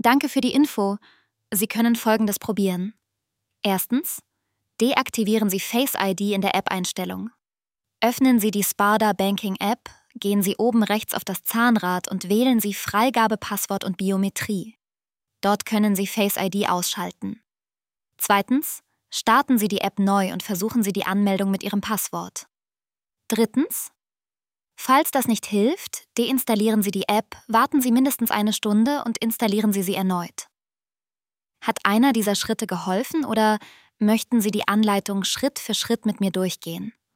Danke für die Info. Sie können Folgendes probieren. Erstens, deaktivieren Sie Face ID in der App-Einstellung. Öffnen Sie die Sparda Banking App, gehen Sie oben rechts auf das Zahnrad und wählen Sie Freigabe, Passwort und Biometrie. Dort können Sie Face ID ausschalten. Zweitens, starten Sie die App neu und versuchen Sie die Anmeldung mit Ihrem Passwort. Drittens, falls das nicht hilft, deinstallieren Sie die App, warten Sie mindestens 1 Stunde und installieren Sie sie erneut. Hat einer dieser Schritte geholfen oder möchten Sie die Anleitung Schritt für Schritt mit mir durchgehen?